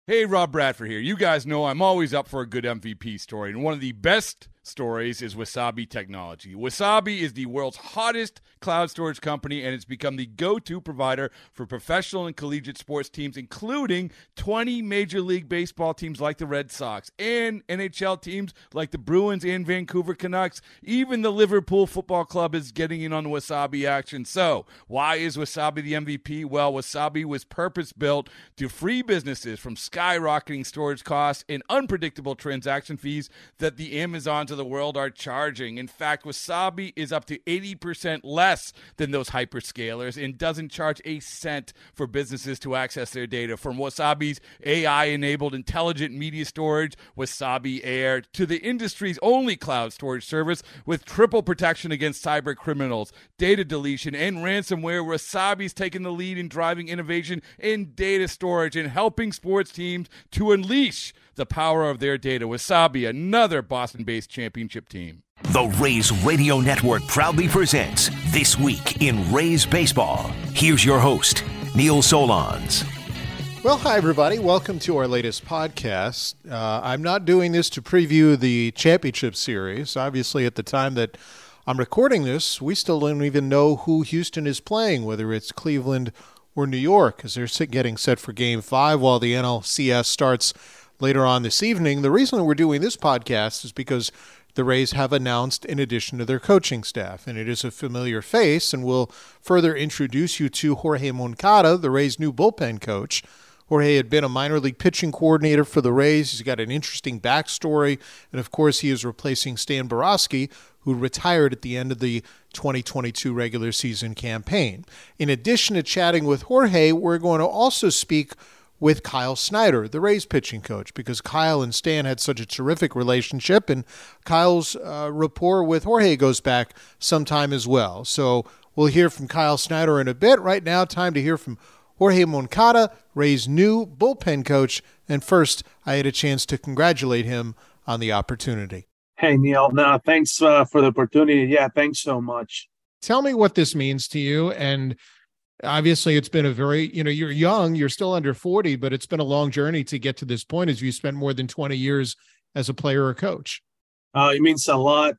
Hey, Rob Bradford here. You guys know I'm always up for a good MVP story, and one of the best stories is Wasabi Technology. Wasabi is the world's hottest cloud storage company, and it's become the go-to provider for professional and collegiate sports teams, including 20 Major League Baseball teams like the Red Sox and NHL teams like the Bruins and Vancouver Canucks. Even the Liverpool Football Club is getting in on the Wasabi action. So, why is Wasabi the MVP? Well, Wasabi was purpose-built to free businesses from skyrocketing storage costs and unpredictable transaction fees that the Amazons of the world are charging. In fact, Wasabi is up to 80% less than those hyperscalers and doesn't charge a cent for businesses to access their data. From Wasabi's AI-enabled intelligent media storage, Wasabi Air, to the industry's only cloud storage service with triple protection against cyber criminals, data deletion, and ransomware, Wasabi's taken the lead in driving innovation in data storage and helping sports teams to unleash the power of their data. Wasabi, another Boston-based championship team. The Rays Radio Network proudly presents This Week in Rays Baseball. Here's your host, Neil Solondz. Well, hi, everybody. Welcome to our latest podcast. I'm not doing this to preview the championship series. Obviously, at the time that I'm recording this, we still don't even know who Houston is playing, whether it's Cleveland or New York, as they're getting set for Game 5 while the NLCS starts later on this evening. The reason that we're doing this podcast is because the Rays have announced an addition to their coaching staff, and it is a familiar face, and we'll further introduce you to Jorge Moncada, the Rays' new bullpen coach. Jorge had been a minor league pitching coordinator for the Rays. He's got an interesting backstory, and of course he is replacing Stan Borowski, who retired at the end of the 2022 regular season campaign. In addition to chatting with Jorge, we're going to also speak with Kyle Snyder, the Rays pitching coach, because Kyle and Stan had such a terrific relationship, and Kyle's rapport with Jorge goes back some time as well. So we'll hear from Kyle Snyder in a bit. Right now, time to hear from Jorge Moncada, Rays' new bullpen coach, and first, I had a chance to congratulate him on the opportunity. Hey, Neil. No, thanks for the opportunity. Yeah, thanks so much. Tell me what this means to you, and obviously, it's been a very, you're young, you're still under 40, but it's been a long journey to get to this point as you spent more than 20 years as a player or coach. It means a lot.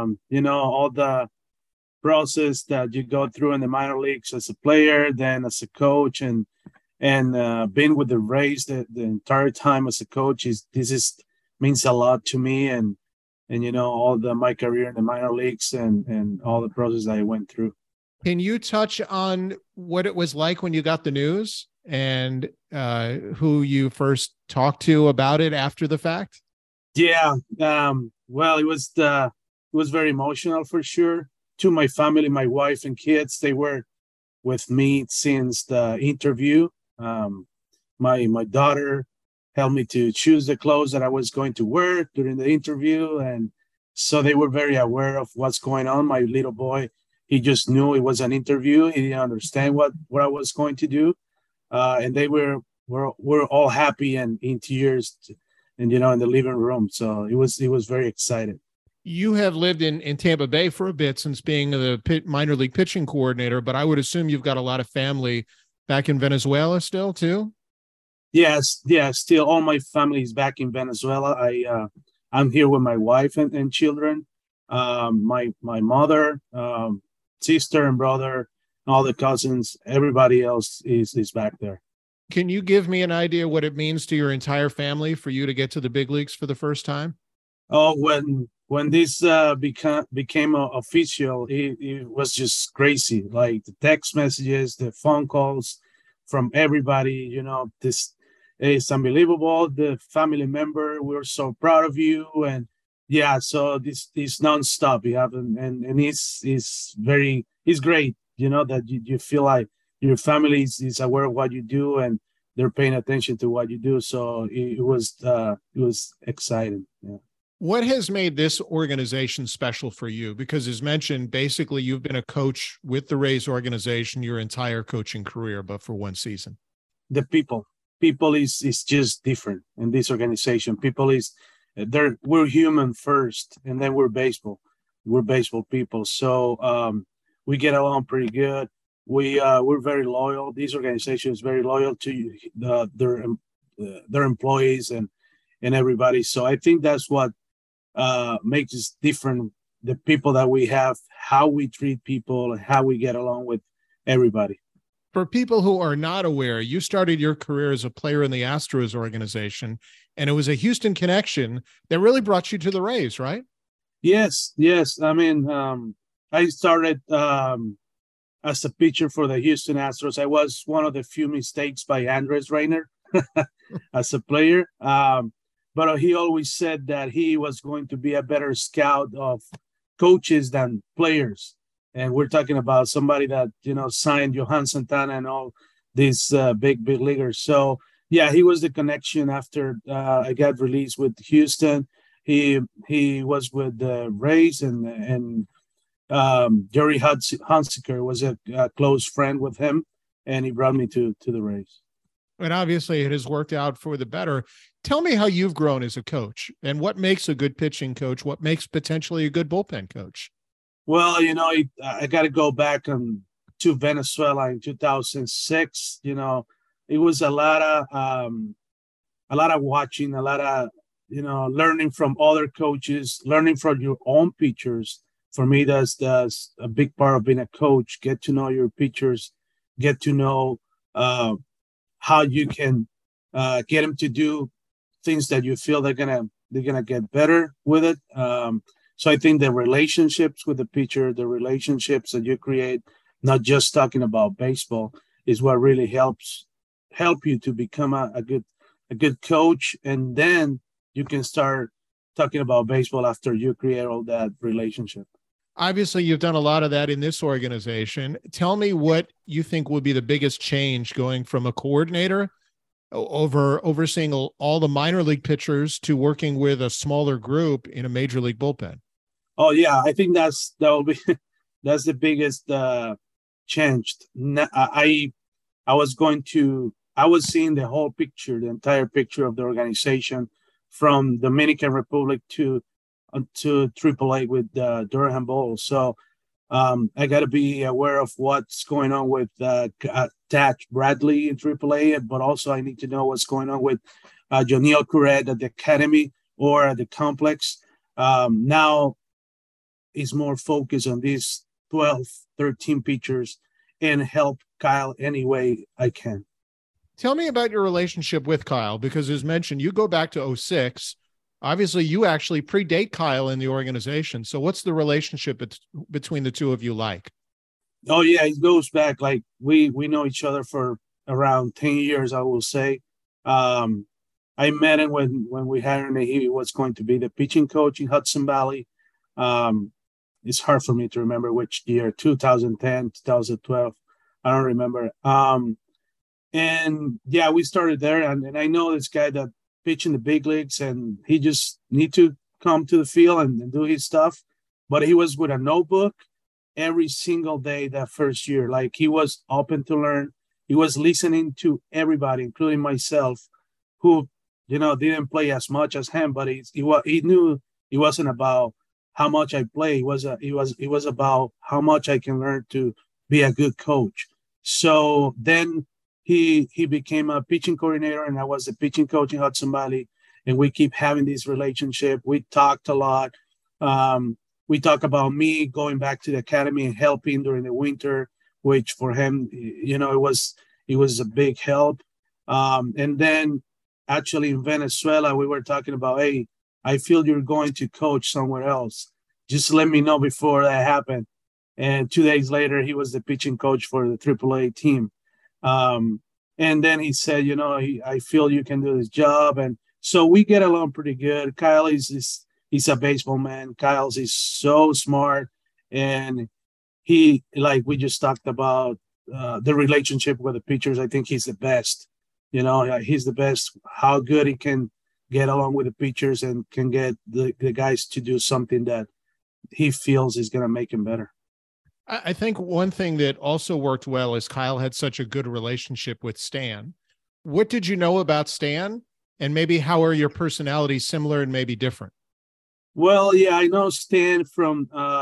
All the process that you go through in the minor leagues as a player, then as a coach, and being with the Rays the entire time as a coach means a lot to me, and all my career in the minor leagues and all the process I went through. Can you touch on what it was like when you got the news and who you first talked to about it after the fact? Yeah. Well, it was very emotional for sure. To my family, my wife and kids, they were with me since the interview. My daughter helped me to choose the clothes that I was going to wear during the interview. And so they were very aware of what's going on. My little boy, he just knew it was an interview. He didn't understand what I was going to do. And they were all happy and in tears and, in the living room. So it was very exciting. You have lived in Tampa Bay for a bit since being the minor league pitching coordinator, but I would assume you've got a lot of family back in Venezuela still too? Yes. Yeah. Still all my family is back in Venezuela. I'm here with my wife and children, my mother, sister and brother, all the cousins, everybody else is back there. Can you give me an idea what it means to your entire family for you to get to the big leagues for the first time? Oh, when this became official, it was just crazy. Like the text messages, the phone calls from everybody, this is unbelievable. The family member, we're so proud of you. And yeah, so this is nonstop. You have, and it's great, that you feel like your family is aware of what you do and they're paying attention to what you do. So it was exciting. Yeah. What has made this organization special for you? Because as mentioned, basically you've been a coach with the Rays organization your entire coaching career, but for one season. The people is just different in this organization. We're human first, and then we're baseball. We're baseball people. So we get along pretty good. We're very loyal. This organization is very loyal to their their employees and everybody. So I think that's what makes us different. The people that we have, how we treat people, and how we get along with everybody. For people who are not aware, you started your career as a player in the Astros organization, and it was a Houston connection that really brought you to the Rays, right? Yes. I mean, I started as a pitcher for the Houston Astros. I was one of the few mistakes by Andres Rainer as a player. But he always said that he was going to be a better scout of coaches than players. And we're talking about somebody that, signed Johan Santana and all these big leaguers. So, yeah, he was the connection after I got released with Houston. He was with the Rays, and Jerry Hunziker was a close friend with him, and he brought me to the Rays. And obviously it has worked out for the better. Tell me how you've grown as a coach and what makes a good pitching coach, what makes potentially a good bullpen coach. Well, I got to go back to Venezuela in 2006. It was a lot of watching, a lot of, learning from other coaches, learning from your own pitchers. For me, that's a big part of being a coach. Get to know your pitchers, get to know how you can get them to do things that you feel they're gonna get better with it. So I think the relationships with the pitcher, the relationships that you create, not just talking about baseball, is what really help you to become a good coach, and then you can start talking about baseball after you create all that relationship. Obviously, you've done a lot of that in this organization. Tell me what you think will be the biggest change going from a coordinator overseeing all the minor league pitchers to working with a smaller group in a major league bullpen. Oh yeah, I think that's the biggest change. I was seeing the whole picture, the entire picture of the organization, from Dominican Republic to AAA with Durham Bulls. So I got to be aware of what's going on with Thatch Bradley in AAA, but also I need to know what's going on with Joniel Curet at the academy or at the complex. Now is more focused on these 12, 13 pitchers and help Kyle any way I can. Tell me about your relationship with Kyle, because as mentioned, you go back to 2006. Obviously, you actually predate Kyle in the organization. So what's the relationship between the two of you like? Oh, yeah, it goes back. Like we know each other for around 10 years, I will say. I met him when we hired him. He was going to be the pitching coach in Hudson Valley. It's hard for me to remember which year, 2010, 2012. I don't remember. And, yeah, we started there. And I know this guy that pitch in the big leagues, and he just need to come to the field and do his stuff. But he was with a notebook every single day that first year. Like, he was open to learn. He was listening to everybody, including myself, who, didn't play as much as him, but he knew it wasn't about how much I play. It was about how much I can learn to be a good coach. So then he became a pitching coordinator, and I was the pitching coach in Hudson Valley, and we keep having this relationship. We talked a lot. We talk about me going back to the academy and helping during the winter, which for him, it was a big help. And then actually in Venezuela, we were talking about, hey, I feel you're going to coach somewhere else. Just let me know before that happened. And 2 days later, he was the pitching coach for the AAA team. And then he said, I feel you can do this job. And so we get along pretty good. Kyle he's a baseball man. Kyle's is so smart. And we just talked about the relationship with the pitchers. I think he's the best. He's the best, how good he can get along with the pitchers and can get the guys to do something that he feels is going to make him better. I think one thing that also worked well is Kyle had such a good relationship with Stan. What did you know about Stan? And maybe how are your personalities similar and maybe different? Well, yeah, I know Stan from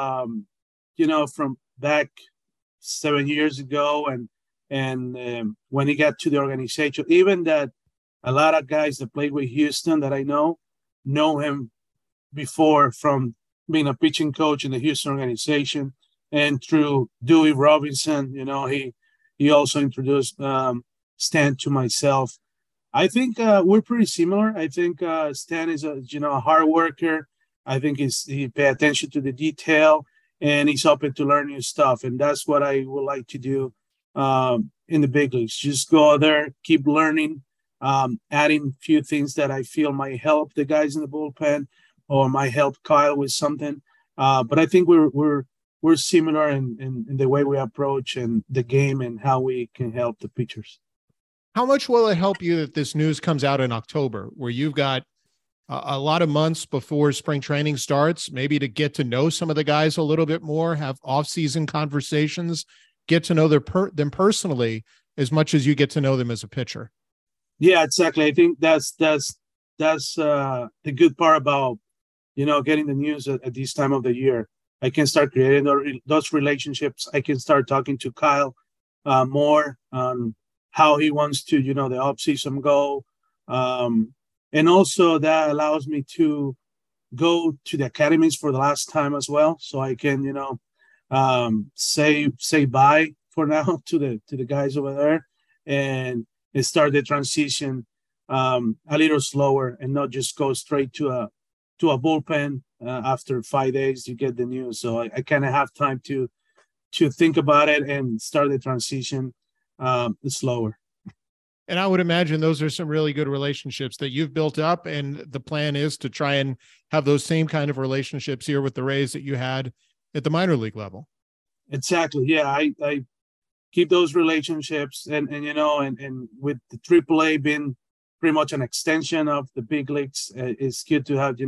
back 7 years ago. And when he got to the organization, even that A lot of guys that played with Houston that I know him before from being a pitching coach in the Houston organization, and through Dewey Robinson, he also introduced Stan to myself. I think we're pretty similar. I think Stan is a hard worker. I think he pay attention to the detail, and he's open to learn new stuff. And that's what I would like to do in the big leagues. Just go out there, keep learning, adding a few things that I feel might help the guys in the bullpen or might help Kyle with something. But I think we're similar in the way we approach and the game and how we can help the pitchers. How much will it help you that this news comes out in October, where you've got a lot of months before spring training starts, maybe to get to know some of the guys a little bit more, have off-season conversations, get to know them personally as much as you get to know them as a pitcher? Yeah, exactly. I think that's the good part about, getting the news at this time of the year. I can start creating those relationships. I can start talking to Kyle more on how he wants to, the offseason go. And also that allows me to go to the academies for the last time as well. So I can, say bye for now to the guys over there and start the transition a little slower and not just go straight to a bullpen after 5 days you get the news. So I kind of have time to think about it and start the transition slower. And I would imagine those are some really good relationships that you've built up, and the plan is to try and have those same kind of relationships here with the Rays that you had at the minor league level. Exactly. Yeah, I keep those relationships, and with the AAA being pretty much an extension of the big leagues, it's good to have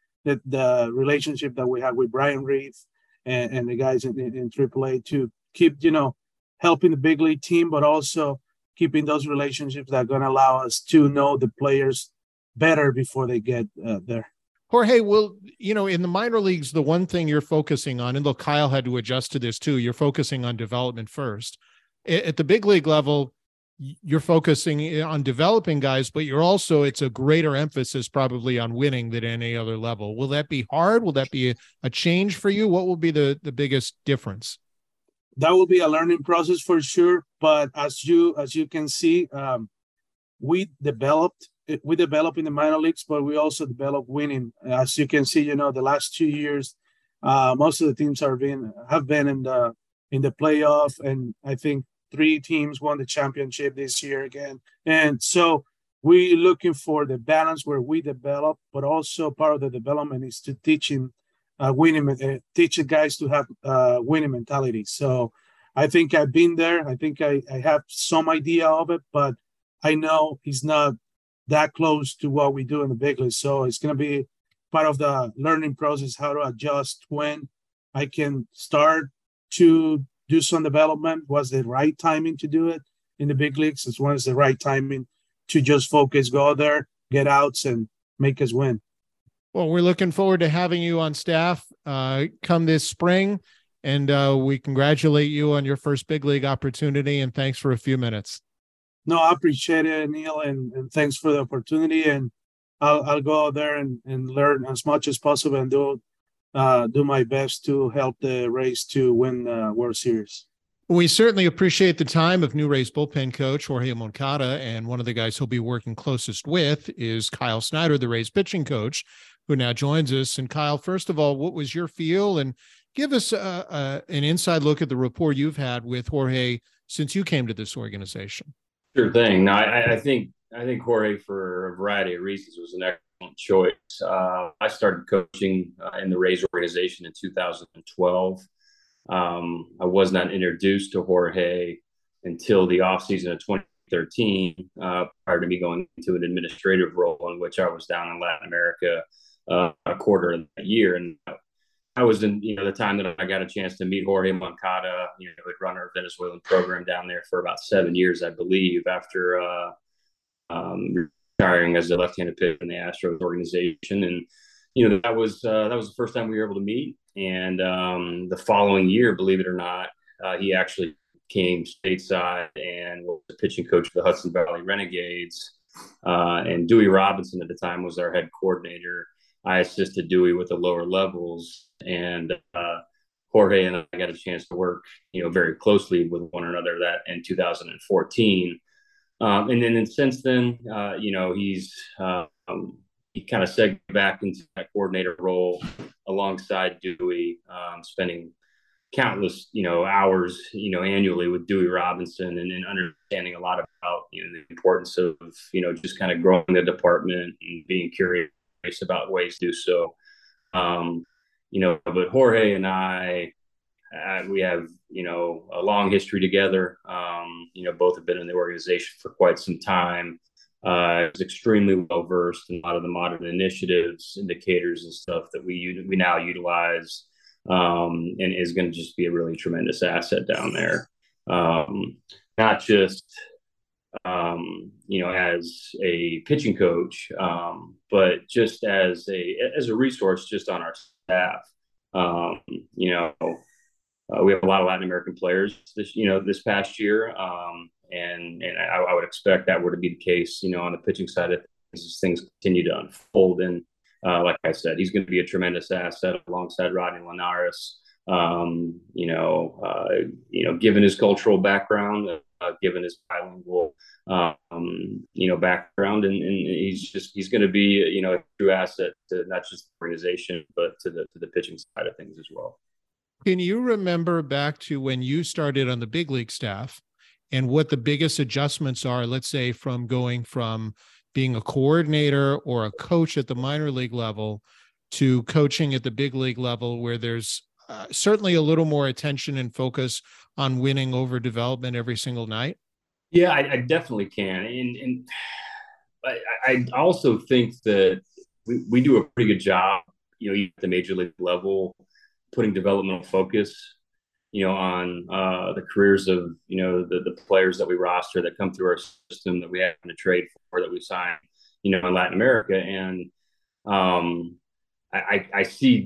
the relationship that we have with Brian Reed and the guys in AAA to keep helping the big league team, but also keeping those relationships that are going to allow us to know the players better before they get there. Jorge, well, in the minor leagues, the one thing you're focusing on, and look, Kyle had to adjust to this too, you're focusing on development first. At the big league level, you're focusing on developing guys, but it's a greater emphasis probably on winning than any other level. Will that be hard? Will that be a change for you? What will be the biggest difference? That will be a learning process for sure. But as you can see, we develop in the minor leagues, but we also develop winning. As you can see, the last 2 years, most of the teams have been in the playoff, and I think 3 teams won the championship this year again. And so we're looking for the balance where we develop, but also part of the development is to teaching teach the guys to have winning mentality. So I think I've been there. I think I have some idea of it, but I know it's not that close to what we do in the big leagues. So it's going to be part of the learning process, how to adjust when I can start to do some development. What's the right timing to do it in the big leagues? As well as the right timing to just focus, go there, get outs, and make us win. Well, we're looking forward to having you on staff come this spring, and we congratulate you on your first big league opportunity, and thanks for a few minutes. No, I appreciate it, Neil, and thanks for the opportunity, and I'll go out there and learn as much as possible and do my best to help the Rays to win the World Series. We certainly appreciate the time of new Rays bullpen coach Jorge Moncada, and one of the guys he'll be working closest with is Kyle Snyder, the Rays pitching coach, who now joins us. And Kyle, first of all, what was your feel? And give us an inside look at the rapport you've had with Jorge since you came to this organization. Sure thing. No, I think Jorge, for a variety of reasons, was an excellent choice. I started coaching in the Rays organization in 2012. I was not introduced to Jorge until the offseason of 2013, prior to me going into an administrative role in which I was down in Latin America a quarter of that year. And I was in, the time that I got a chance to meet Jorge Moncada, who had run our Venezuelan program down there for about 7 years, I believe, after retiring as a left-handed pitcher in the Astros organization. And, that was the first time we were able to meet. And the following year, believe it or not, he actually came stateside and was the pitching coach of the Hudson Valley Renegades And Dewey Robinson at the time was our head coordinator. I assisted Dewey with the lower levels, and Jorge and I got a chance to work, very closely with one another that in 2014. And then since then, he kind of segued back into that coordinator role alongside Dewey, spending countless, hours, annually with Dewey Robinson, and understanding a lot about, the importance of, just kind of growing the department and being curious about ways to do so. But Jorge and I, we have, a long history together. Both have been in the organization for quite some time. Is extremely well versed in a lot of the modern initiatives, indicators, and stuff that we now utilize, and is going to just be a really tremendous asset down there. Not just as a pitching coach, but just as a resource just on our staff. We have a lot of Latin American players this past year. And I would expect that were to be the case, on the pitching side of things as things continue to unfold. And like I said, he's going to be a tremendous asset alongside Rodney Linares. Given his cultural background, given his bilingual, background, and he's going to be, a true asset to not just the organization, but to the pitching side of things as well. Can you remember back to when you started on the big league staff and what the biggest adjustments are, let's say from going from being a coordinator or a coach at the minor league level to coaching at the big league level, where there's certainly a little more attention and focus on winning over development every single night? Yeah, I definitely can. And I also think that we do a pretty good job, at the major league level, putting developmental focus, on the careers of, the players that we roster that come through our system that we happen to trade for, that we sign, in Latin America. And I see,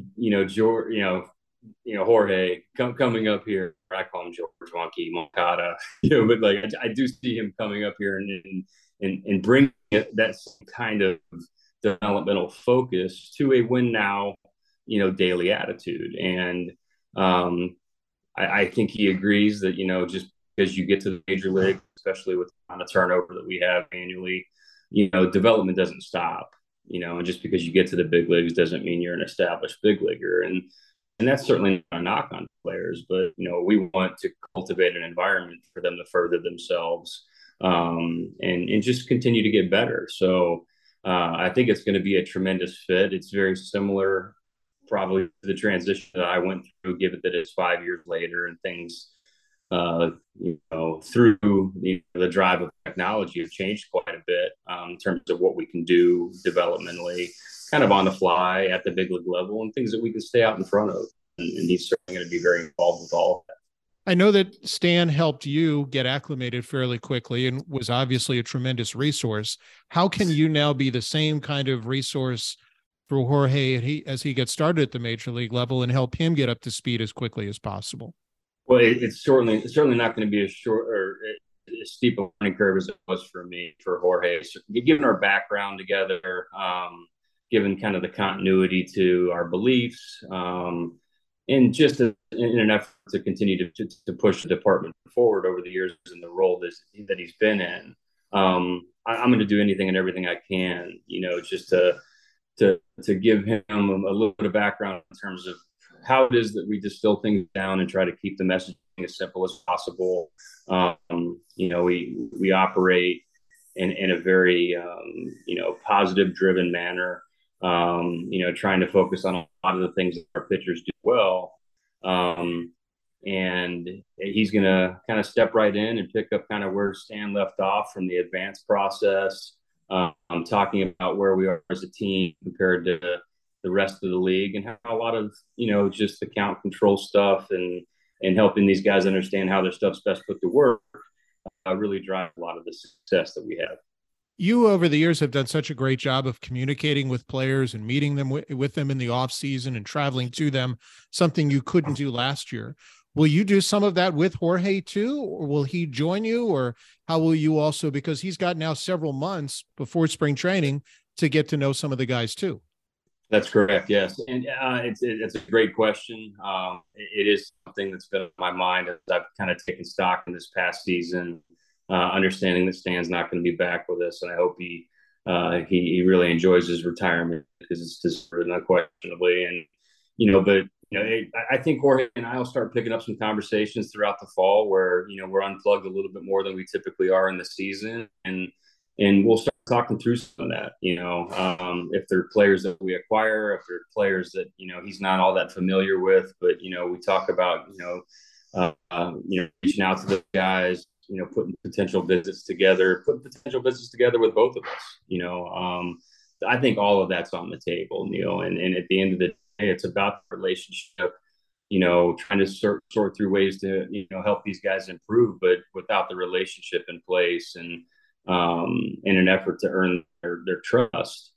Jorge coming up here. I call him George Wonky Moncada, but like I do see him coming up here and bringing that kind of developmental focus to a win now, daily attitude. And I think he agrees that, just because you get to the major league, especially with the amount of turnover that we have annually, development doesn't stop, and just because you get to the big leagues doesn't mean you're an established big leaguer. And that's certainly not a knock on players, but, we want to cultivate an environment for them to further themselves, and just continue to get better. So I think it's going to be a tremendous fit. It's very similar probably to the transition that I went through, given that it's 5 years later and things, through the drive of technology have changed quite a bit, in terms of what we can do developmentally, kind of on the fly at the big league level, and things that we can stay out in front of. And he's certainly going to be very involved with all of that. I know that Stan helped you get acclimated fairly quickly and was obviously a tremendous resource. How can you now be the same kind of resource for Jorge as he gets started at the major league level and help him get up to speed as quickly as possible? Well, it's certainly not going to be as short or as steep a learning curve as it was for me, for Jorge. So, given our background together, given kind of the continuity to our beliefs, and just in an effort to continue to push the department forward over the years in the role that he's been in, I'm going to do anything and everything I can, just to give him a little bit of background in terms of how it is that we distill things down and try to keep the messaging as simple as possible. We operate in a very, positive driven manner, trying to focus on a lot of the things that our pitchers do well. And he's going to kind of step right in and pick up kind of where Stan left off from the advanced process. I'm talking about where we are as a team compared to the rest of the league, and how a lot of, just the count control stuff and helping these guys understand how their stuff's best put to work, really drive a lot of the success that we have. You, over the years, have done such a great job of communicating with players and meeting them with them in the off season and traveling to them, something you couldn't do last year. Will you do some of that with Jorge too, or will he join you, or how will you also, because he's got now several months before spring training to get to know some of the guys too? That's correct. Yes. And it's a great question. It is something that's been on my mind as I've kind of taken stock in this past season, understanding that Stan's not going to be back with us. And I hope he really enjoys his retirement, because it's deserved, unquestionably. And, but I think Jorge and I will start picking up some conversations throughout the fall where, we're unplugged a little bit more than we typically are in the season. And we'll start talking through some of that, if they're players that we acquire, if they're players that, he's not all that familiar with, but, we talk about, reaching out to the guys, putting potential visits together with both of us, I think all of that's on the table, Neil. And at the end of the day, it's about the relationship, trying to sort through ways to, help these guys improve, but without the relationship in place and in an effort to earn their trust,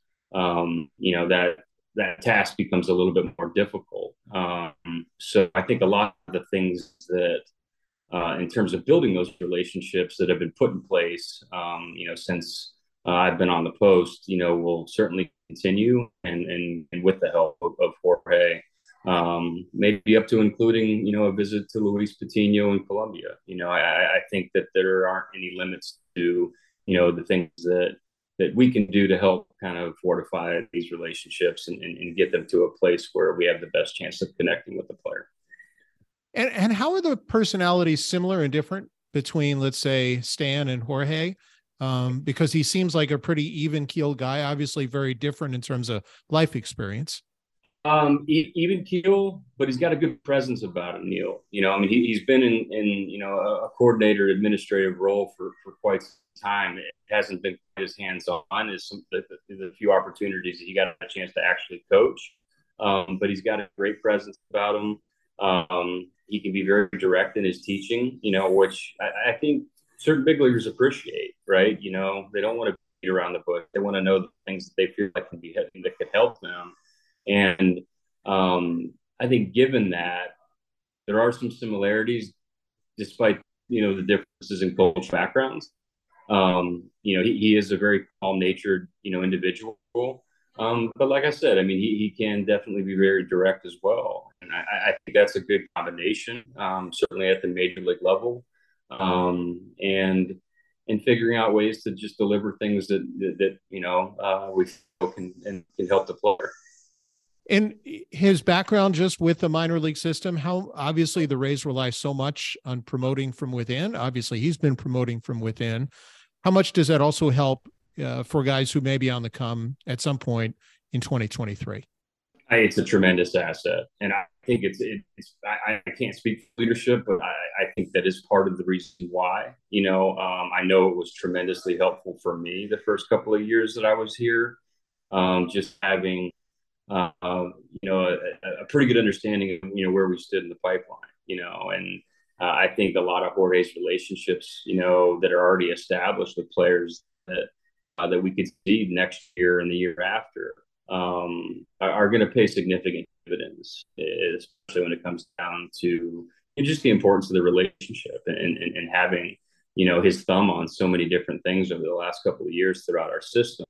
that task becomes a little bit more difficult. So I think a lot of the things that, in terms of building those relationships that have been put in place, since I've been on the post, will certainly continue, and with the help of Jorge, maybe up to including, a visit to Luis Patino in Colombia. I think that there aren't any limits to, the things that we can do to help kind of fortify these relationships and get them to a place where we have the best chance of connecting with the player. And how are the personalities similar and different between, let's say, Stan and Jorge? Because he seems like a pretty even-keeled guy, obviously very different in terms of life experience. Even keel, but he's got a good presence about him, Neil. He's been in a coordinator administrative role for quite some time. It hasn't been his hands-on as the few opportunities that he got a chance to actually coach. But he's got a great presence about him. He can be very direct in his teaching, which I think certain big leaguers appreciate, right? They don't want to beat around the bush. They want to know the things that they feel like that could help them. And I think given that, there are some similarities, despite, the differences in cultural backgrounds. He is a very calm-natured, individual. But like I said, he can definitely be very direct as well. And I think that's a good combination, certainly at the major league level. And figuring out ways to just deliver things that we feel can help the player. And his background just with the minor league system, how obviously the Rays rely so much on promoting from within. Obviously, he's been promoting from within. How much does that also help for guys who may be on the come at some point in 2023? It's a tremendous asset. And I think I can't speak for leadership, but I think that is part of the reason why. I know it was tremendously helpful for me the first couple of years that I was here, just having a pretty good understanding of, where we stood in the pipeline, and I think a lot of Jorge's relationships, that are already established with players that we could see next year and the year after, are going to pay significant dividends, especially when it comes down to just the importance of the relationship and having, his thumb on so many different things over the last couple of years throughout our system.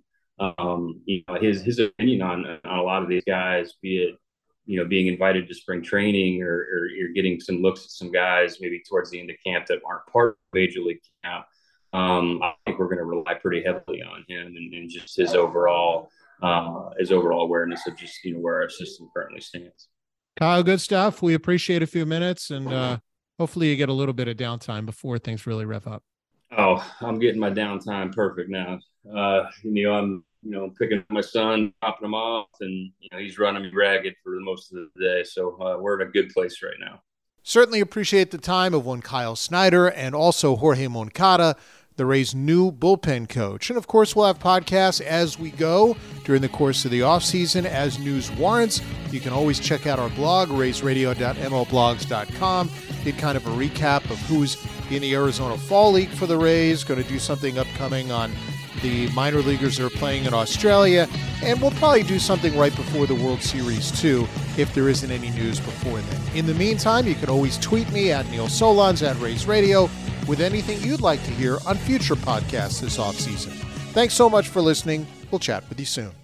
His opinion on a lot of these guys, be it, being invited to spring training or you're getting some looks at some guys maybe towards the end of camp that aren't part of Major League camp. I think we're going to rely pretty heavily on him and just his overall awareness of just, where our system currently stands. Kyle, good stuff. We appreciate a few minutes, and hopefully you get a little bit of downtime before things really rev up. Oh, I'm getting my downtime perfect now. I'm picking up my son, dropping him off, and he's running me ragged for most of the day. So we're in a good place right now. Certainly appreciate the time of one Kyle Snyder and also Jorge Moncada, the Rays' new bullpen coach. And of course, we'll have podcasts as we go during the course of the offseason as news warrants. You can always check out our blog, raysradio.mlblogs.com. Get kind of a recap of who's in the Arizona Fall League for the Rays. Going to do something upcoming on the minor leaguers that are playing in Australia. And we'll probably do something right before the World Series, too, if there isn't any news before then. In the meantime, you can always tweet me at Neil Solondz at Rays Radio with anything you'd like to hear on future podcasts this offseason. Thanks so much for listening. We'll chat with you soon.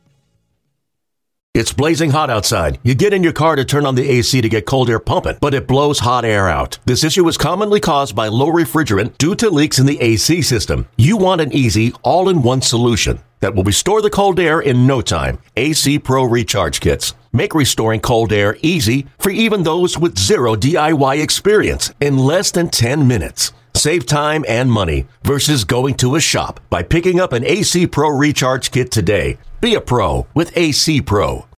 It's blazing hot outside. You get in your car to turn on the AC to get cold air pumping, but it blows hot air out. This issue is commonly caused by low refrigerant due to leaks in the AC system. You want an easy, all-in-one solution that will restore the cold air in no time. AC Pro Recharge Kits make restoring cold air easy for even those with zero DIY experience in less than 10 minutes. Save time and money versus going to a shop by picking up an AC Pro Recharge Kit today. Be a pro with AC Pro.